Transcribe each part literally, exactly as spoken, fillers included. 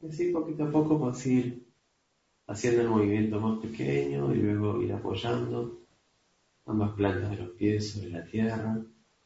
Y así poquito a poco vas a ir haciendo el movimiento más pequeño y luego ir apoyando ambas plantas de los pies sobre la tierra.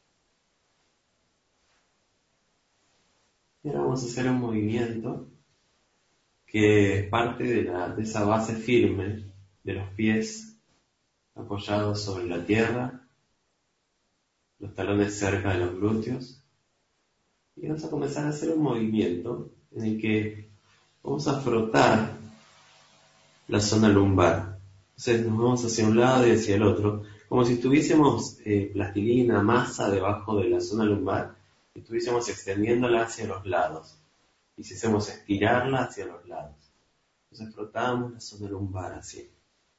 Y ahora vamos a hacer un movimiento que parte de, la, de esa base firme de los pies apoyados sobre la tierra, los talones cerca de los glúteos. Y vamos a comenzar a hacer un movimiento en el que vamos a frotar la zona lumbar. Entonces nos vamos hacia un lado y hacia el otro, como si tuviésemos eh, plastilina, masa debajo de la zona lumbar, y estuviésemos extendiéndola hacia los lados. Y si hacemos estirarla hacia los lados. Entonces frotamos la zona lumbar así.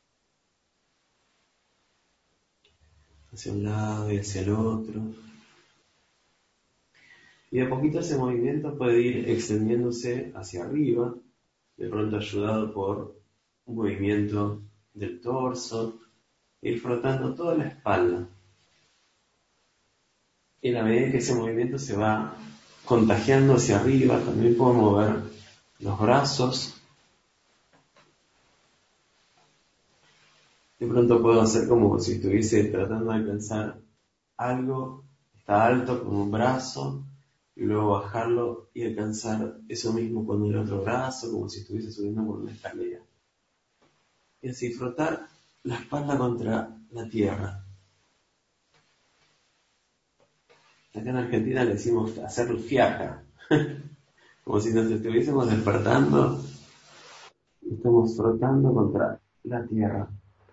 Hacia un lado y hacia el otro. Y de a poquito ese movimiento puede ir extendiéndose hacia arriba, de pronto ayudado por un movimiento del torso, ir frotando toda la espalda. Y a la medida que ese movimiento se va contagiando hacia arriba, también puedo mover los brazos. De pronto puedo hacer como si estuviese tratando de alcanzar algo, está alto como un brazo, y luego bajarlo y alcanzar eso mismo con el otro brazo, como si estuviese subiendo por una escalera. Y así frotar la espalda contra la tierra. Acá en Argentina le decimos hacer fiaca, como si nos estuviésemos despertando y estamos frotando contra la tierra.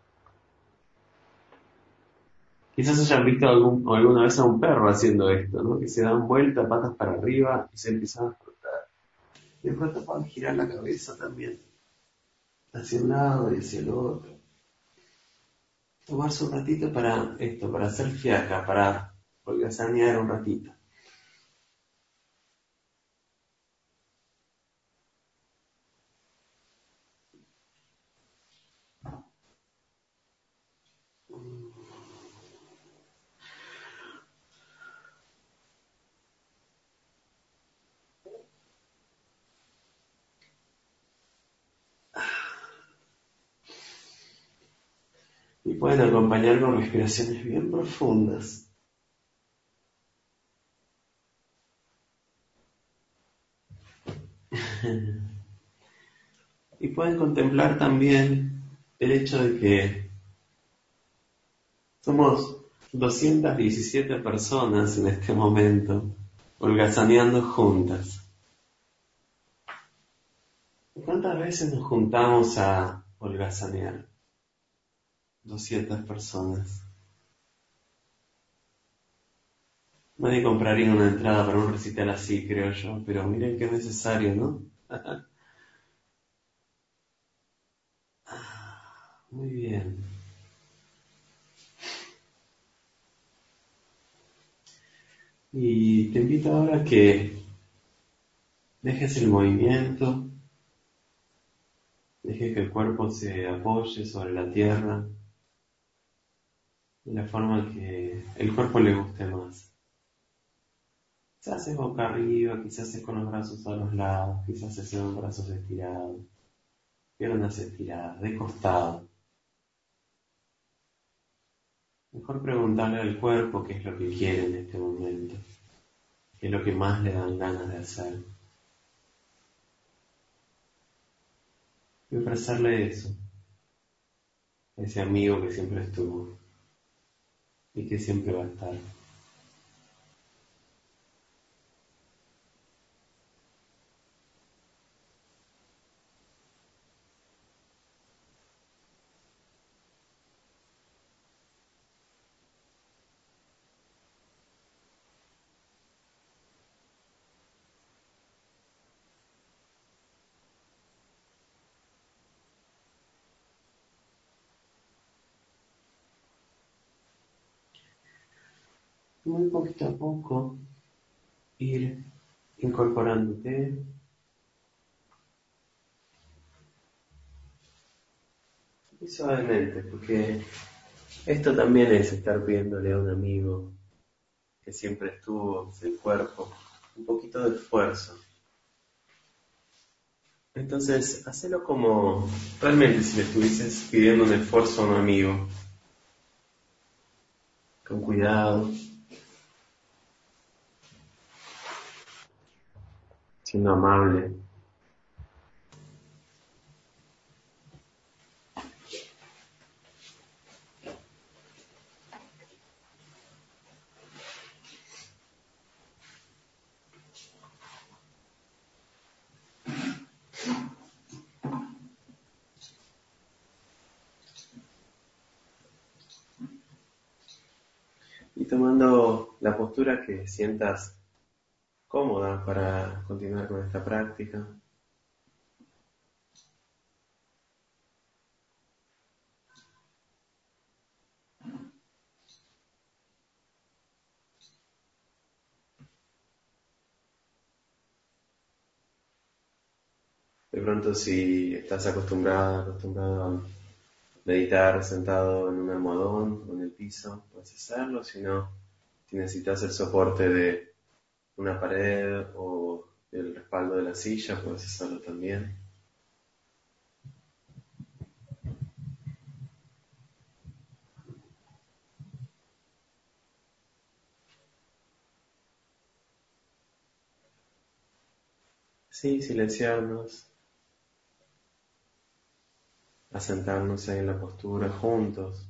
Quizás hayan visto algún, alguna vez a un perro haciendo esto, ¿no? Que se dan vuelta, patas para arriba y se empiezan a frotar. Y de pronto pueden girar la cabeza también, hacia un lado y hacia el otro. Tomarse un ratito para esto, para hacer fiaca, para holgazanear un ratito. Y pueden acompañar con respiraciones bien profundas. Y pueden contemplar también el hecho de que somos doscientas diecisiete personas en este momento, holgazaneando juntas. ¿Cuántas veces nos juntamos a holgazanear? doscientas personas. Nadie compraría una entrada para un recital así, creo yo, pero miren qué necesario, ¿no? Muy bien. Y te invito ahora a que dejes el movimiento, dejes que el cuerpo se apoye sobre la tierra de la forma que el cuerpo le guste más. Quizás es boca arriba, quizás es con los brazos a los lados, quizás es con brazos estirados, piernas estiradas, de costado. Mejor preguntarle al cuerpo qué es lo que quiere en este momento, qué es lo que más le dan ganas de hacer. Y ofrecerle eso, a ese amigo que siempre estuvo y que siempre va a estar. Muy poquito a poco ir incorporándote y suavemente, porque esto también es estar pidiéndole a un amigo que siempre estuvo, el cuerpo, un poquito de esfuerzo. Entonces, hacelo como realmente si le estuvieses pidiendo un esfuerzo a un amigo, con cuidado, siendo amable. Y tomando la postura que sientas cómoda para continuar con esta práctica. De pronto, si estás acostumbrada, acostumbrado a meditar sentado en un almohadón o en el piso, puedes hacerlo. Si no, si necesitas el soporte de una pared o el respaldo de la silla, puedes hacerlo también. Sí, silenciarnos, asentarnos ahí en la postura juntos.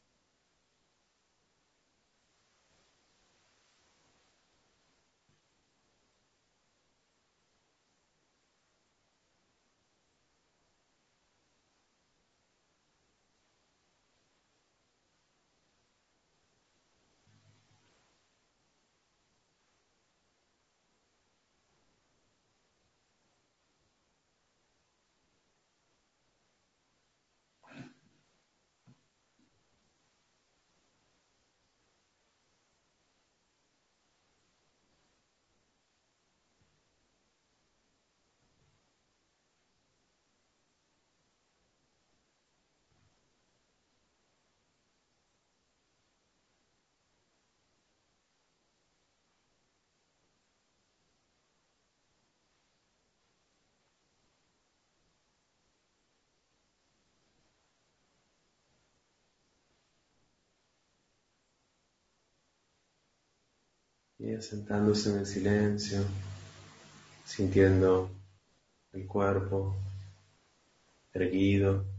Y asentándose en el silencio, sintiendo el cuerpo erguido.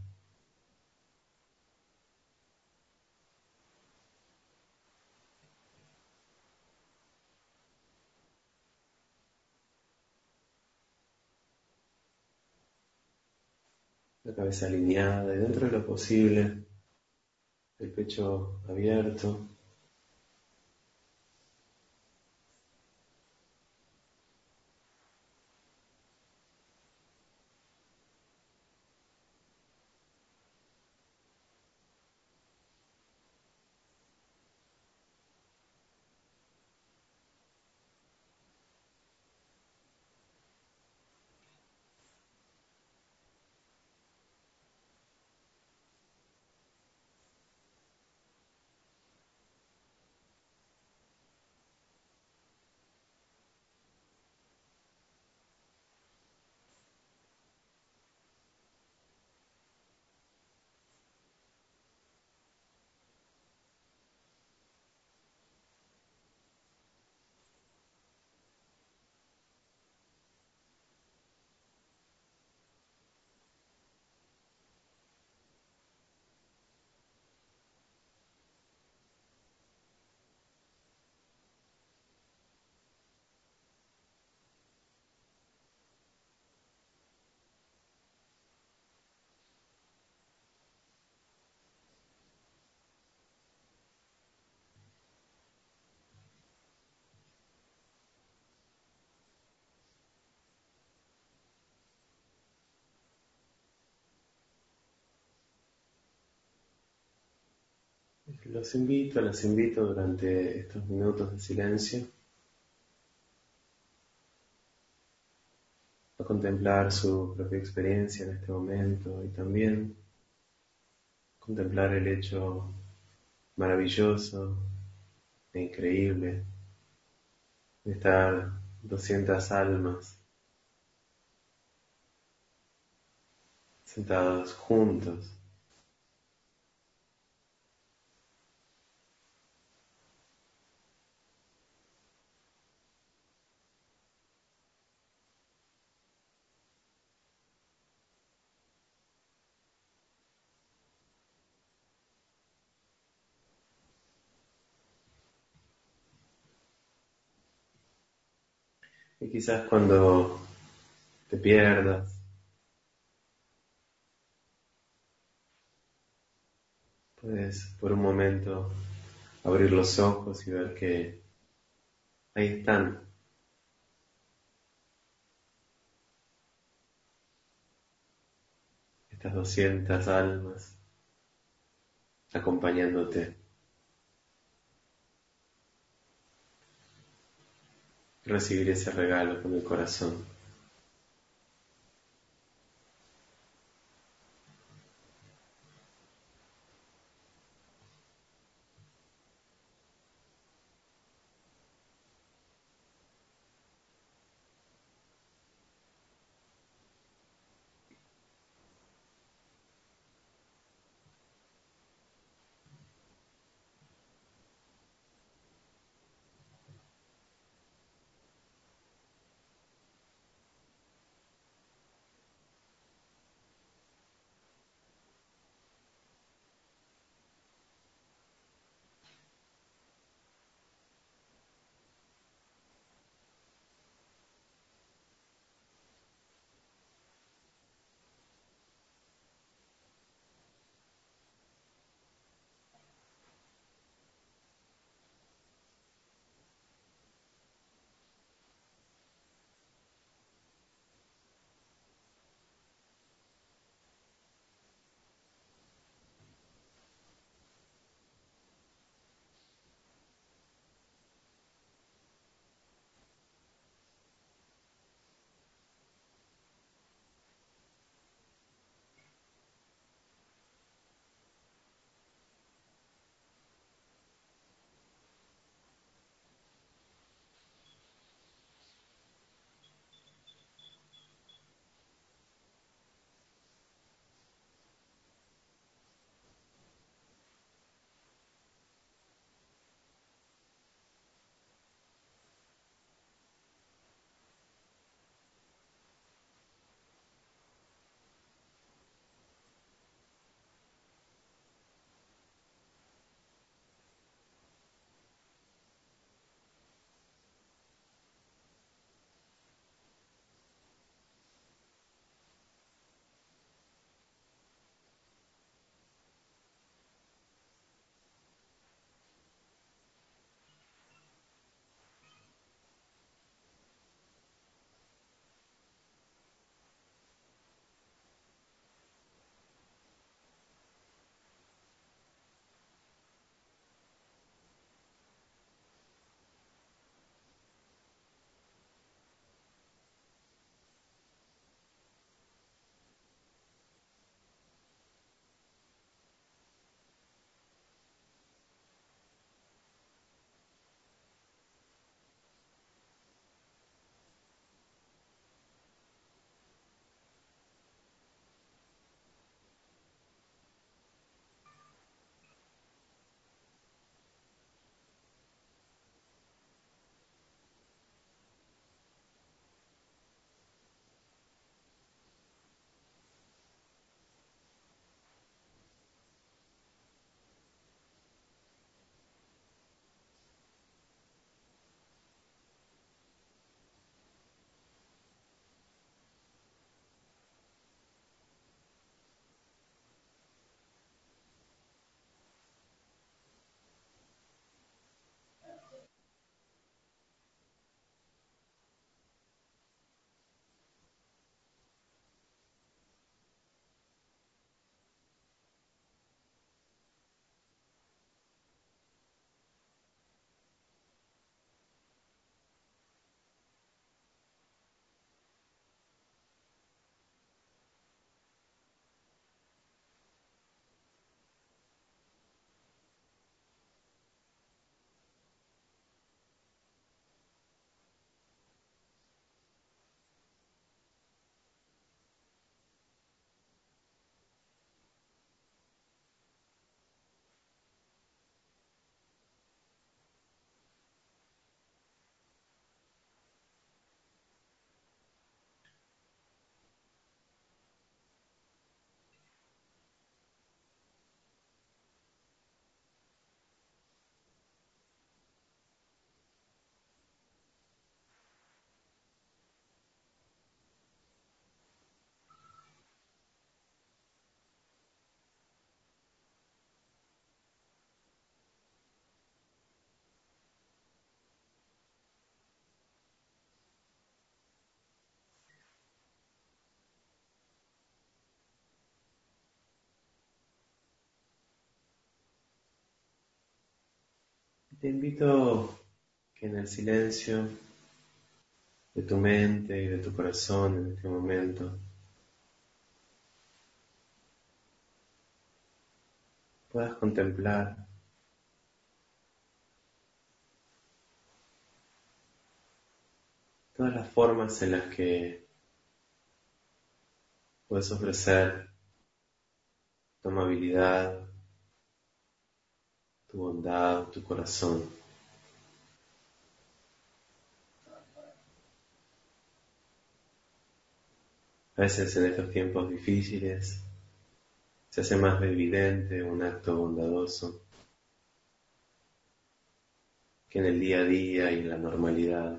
La cabeza alineada y dentro de lo posible, el pecho abierto. Los invito, las invito durante estos minutos de silencio a contemplar su propia experiencia en este momento y también contemplar el hecho maravilloso e increíble de estar doscientas almas sentados juntos. Y quizás cuando te pierdas, puedes por un momento abrir los ojos y ver que ahí están estas doscientas almas acompañándote. Recibir ese regalo con el corazón. Te invito que en el silencio de tu mente y de tu corazón en este momento puedas contemplar todas las formas en las que puedes ofrecer tu amabilidad, tu bondad, tu corazón. A veces en estos tiempos difíciles se hace más evidente un acto bondadoso que en el día a día y en la normalidad.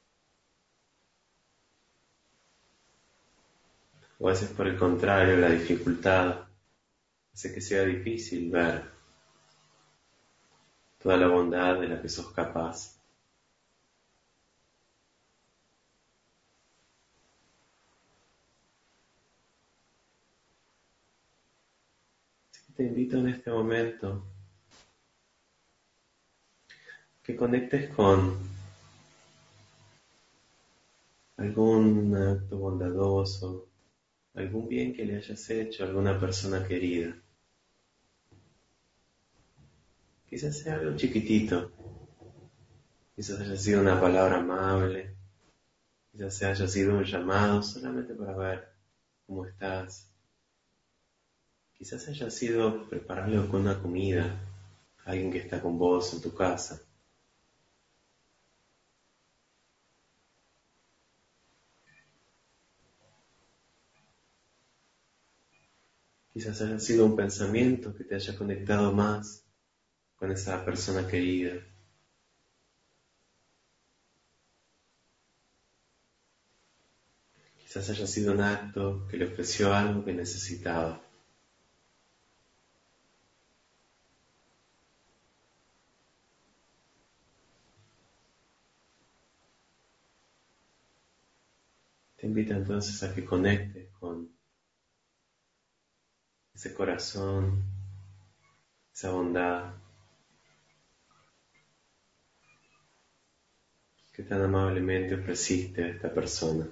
O a veces por el contrario, la dificultad hace que sea difícil ver toda la bondad de la que sos capaz. Así que te invito en este momento que conectes con algún acto bondadoso, algún bien que le hayas hecho a alguna persona querida. Quizás sea algo chiquitito, quizás haya sido una palabra amable, quizás haya sido un llamado solamente para ver cómo estás. Quizás haya sido prepararle con una comida a alguien que está con vos en tu casa. Quizás haya sido un pensamiento que te haya conectado más con esa persona querida. Quizás haya sido un acto que le ofreció algo que necesitaba. Te invito entonces a que conectes con ese corazón, esa bondad que tan amablemente ofreciste a esta persona.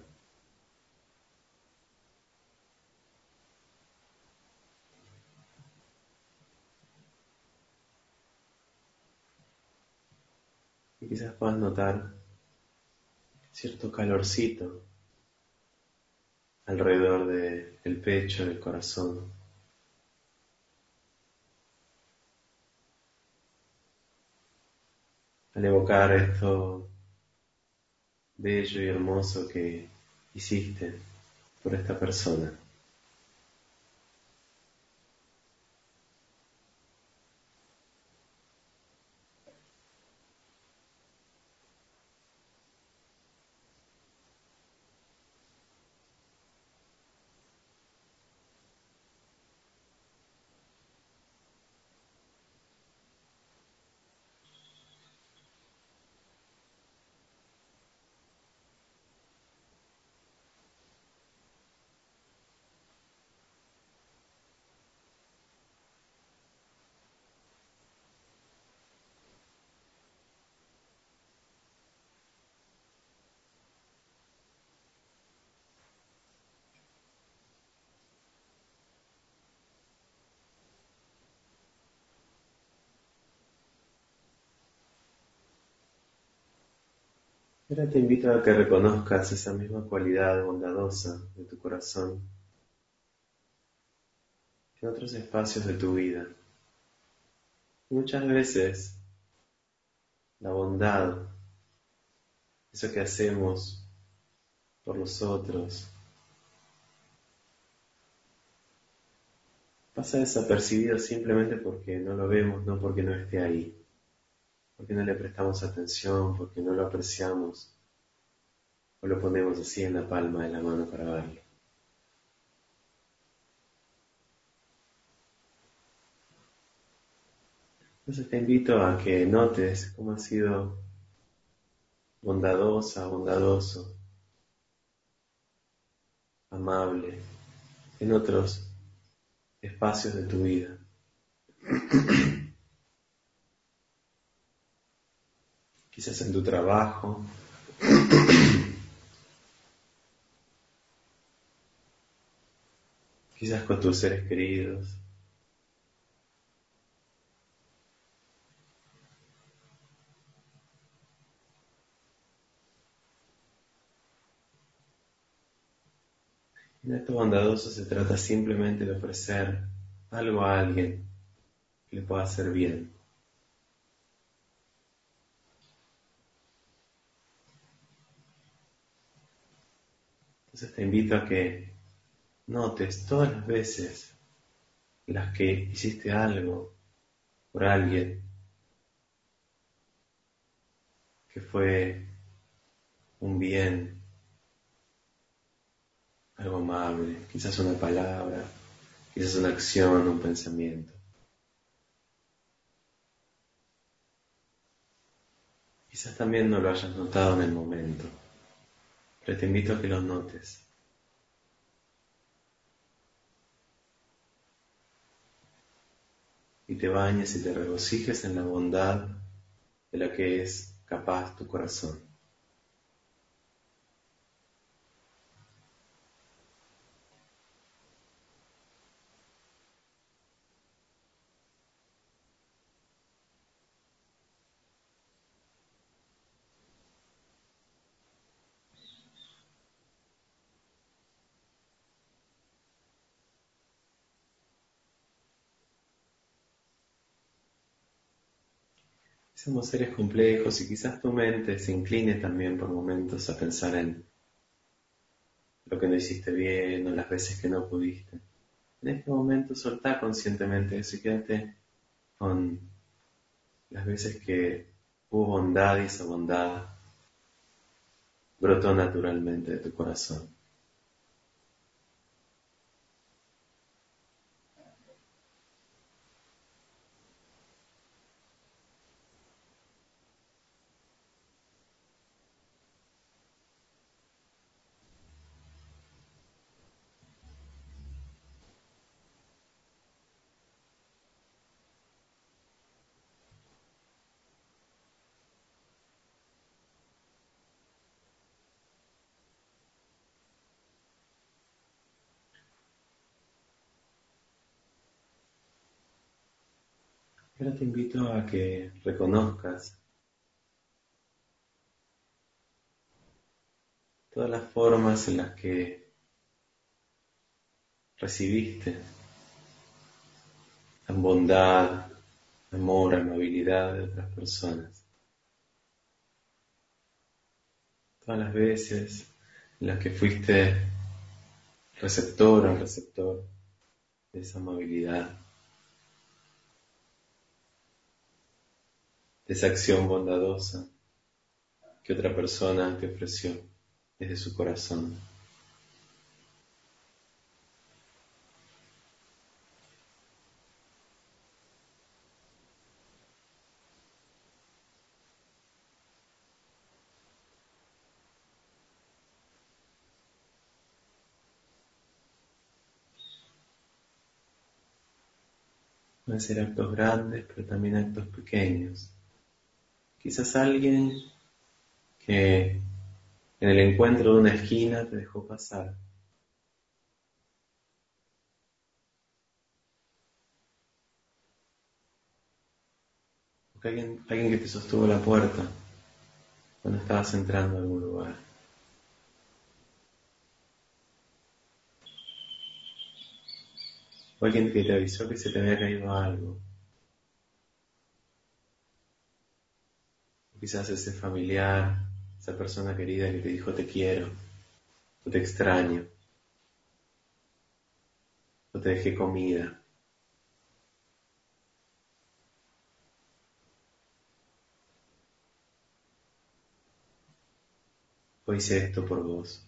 Y quizás puedas notar cierto calorcito alrededor del pecho, del corazón. Al evocar esto bello y hermoso que hiciste por esta persona. Ahora te invito a que reconozcas esa misma cualidad bondadosa de tu corazón en otros espacios de tu vida. Muchas veces la bondad, eso que hacemos por los otros, pasa desapercibido simplemente porque no lo vemos, no porque no esté ahí, porque no le prestamos atención, porque no lo apreciamos o lo ponemos así en la palma de la mano para verlo. Entonces te invito a que notes cómo ha sido bondadosa, bondadoso, amable en otros espacios de tu vida. quizás en tu trabajo, quizás con tus seres queridos. En acto bondadoso se trata simplemente de ofrecer algo a alguien que le pueda hacer bien. Entonces te invito a que notes todas las veces en las que hiciste algo por alguien que fue un bien, algo amable, quizás una palabra, quizás una acción, un pensamiento. Quizás también no lo hayas notado en el momento, pero te invito a que lo notes. Y te bañes y te regocijes en la bondad de la que es capaz tu corazón. Somos seres complejos y quizás tu mente se incline también por momentos a pensar en lo que no hiciste bien o las veces que no pudiste. En este momento soltá conscientemente eso y quédate con las veces que hubo bondad y esa bondad brotó naturalmente de tu corazón. Ahora te invito a que reconozcas todas las formas en las que recibiste la bondad, amor, amabilidad de otras personas. Todas las veces en las que fuiste receptor o receptor de esa amabilidad, de esa acción bondadosa que otra persona te ofreció desde su corazón. Pueden ser actos grandes, pero también actos pequeños. Quizás alguien que en el encuentro de una esquina te dejó pasar. O que alguien, alguien que te sostuvo la puerta cuando estabas entrando a algún lugar. O alguien que te avisó que se te había caído algo. O quizás ese familiar, esa persona querida que te dijo te quiero, o te extraño, o te dejé comida. O hice esto por vos.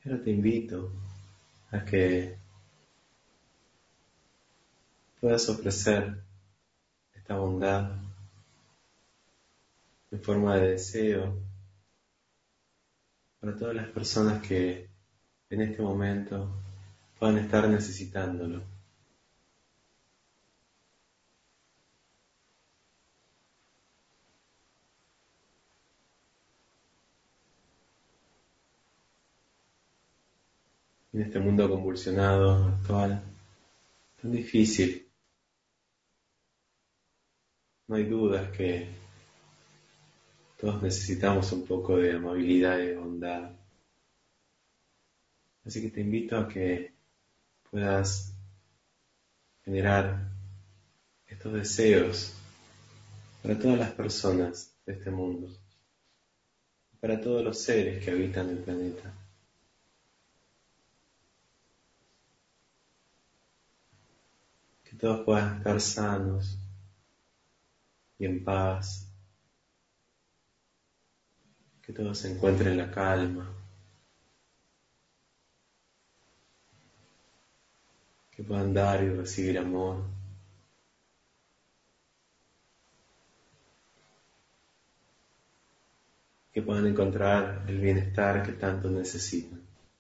Ahora te invito a que puedas ofrecer esta bondad en forma de deseo para todas las personas que en este momento puedan estar necesitándolo. En este mundo convulsionado actual, tan difícil, no hay dudas que todos necesitamos un poco de amabilidad y de bondad. Así que te invito a que puedas generar estos deseos para todas las personas de este mundo, para todos los seres que habitan el planeta. Que todos puedan estar sanos y en paz, que todos se encuentren la calma, que puedan dar y recibir amor, que puedan encontrar el bienestar que tanto necesitan.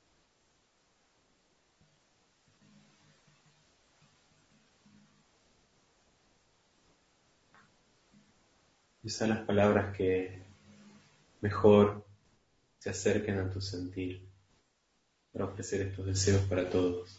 Usa las palabras que mejor se acerquen a tu sentir para ofrecer estos deseos para todos.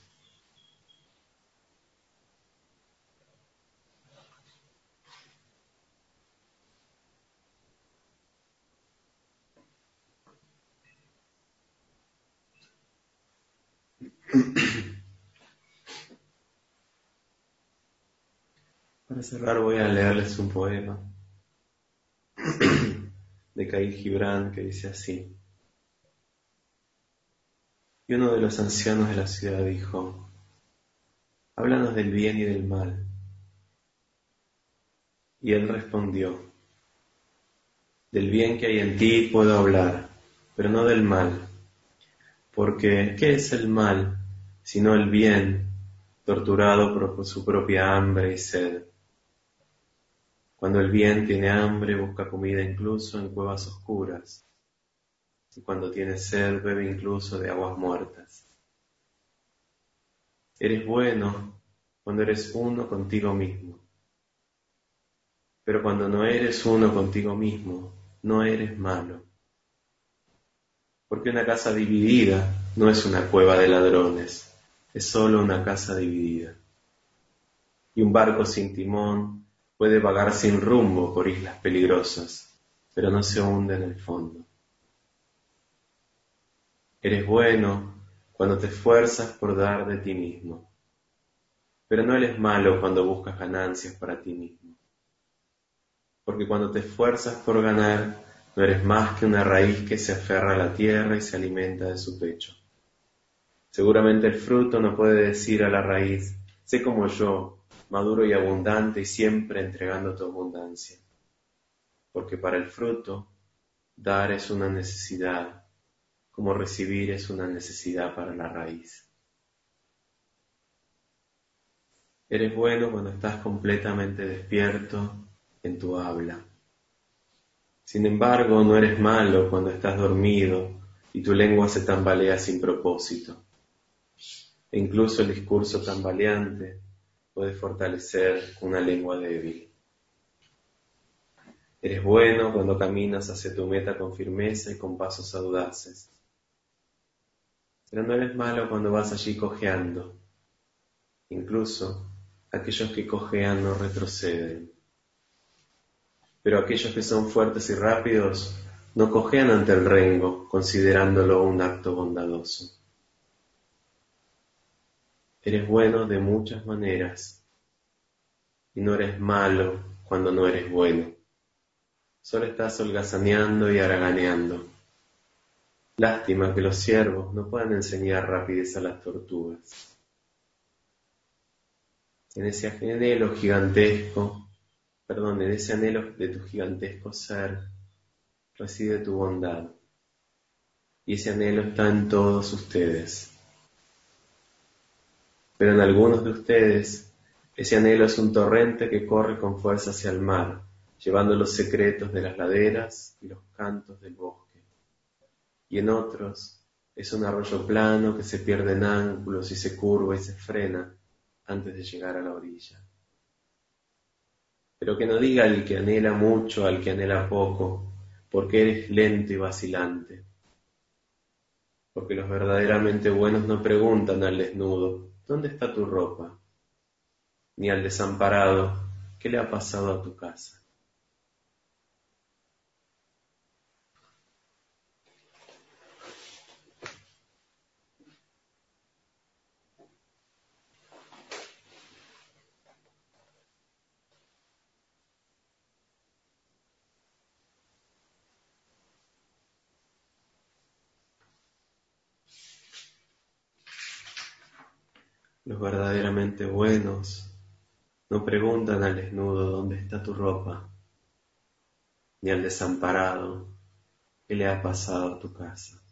Para cerrar voy a leerles un poema de Khalil Gibran que dice así. Y uno de los ancianos de la ciudad dijo, háblanos del bien y del mal. Y él respondió, del bien que hay en ti puedo hablar, pero no del mal, porque ¿qué es el mal sino el bien torturado por su propia hambre y sed? Cuando el bien tiene hambre busca comida incluso en cuevas oscuras, y cuando tiene sed bebe incluso de aguas muertas. Eres bueno cuando eres uno contigo mismo, pero cuando no eres uno contigo mismo, no eres malo. Porque una casa dividida no es una cueva de ladrones, es solo una casa dividida. Y un barco sin timón puede vagar sin rumbo por islas peligrosas, pero no se hunde en el fondo. Eres bueno cuando te esfuerzas por dar de ti mismo, pero no eres malo cuando buscas ganancias para ti mismo. Porque cuando te esfuerzas por ganar, no eres más que una raíz que se aferra a la tierra y se alimenta de su pecho. Seguramente el fruto no puede decir a la raíz, sé como yo, maduro y abundante y siempre entregando tu abundancia. Porque para el fruto, dar es una necesidad, como recibir es una necesidad para la raíz. Eres bueno cuando estás completamente despierto en tu habla. Sin embargo, no eres malo cuando estás dormido y tu lengua se tambalea sin propósito. E incluso el discurso tambaleante puede fortalecer una lengua débil. Eres bueno cuando caminas hacia tu meta con firmeza y con pasos audaces. Pero no eres malo cuando vas allí cojeando. Incluso aquellos que cojean no retroceden. Pero aquellos que son fuertes y rápidos no cojean ante el rengo, considerándolo un acto bondadoso. Eres bueno de muchas maneras, y no eres malo cuando no eres bueno. Solo estás holgazaneando y haraganeando. Lástima que los ciervos no puedan enseñar rapidez a las tortugas. En ese anhelo gigantesco, perdón, en ese anhelo de tu gigantesco ser, reside tu bondad. y ese anhelo está en todos ustedes. Pero en algunos de ustedes, ese anhelo es un torrente que corre con fuerza hacia el mar, llevando los secretos de las laderas y los cantos del bosque. Y en otros, es un arroyo plano que se pierde en ángulos y se curva y se frena antes de llegar a la orilla. Pero que no diga el que anhela mucho al que anhela poco, porque eres lento y vacilante. Porque los verdaderamente buenos no preguntan al desnudo, ¿dónde está tu ropa? Ni al desamparado, ¿qué le ha pasado a tu casa? Los verdaderamente buenos no preguntan al desnudo dónde está tu ropa, ni al desamparado qué le ha pasado a tu casa.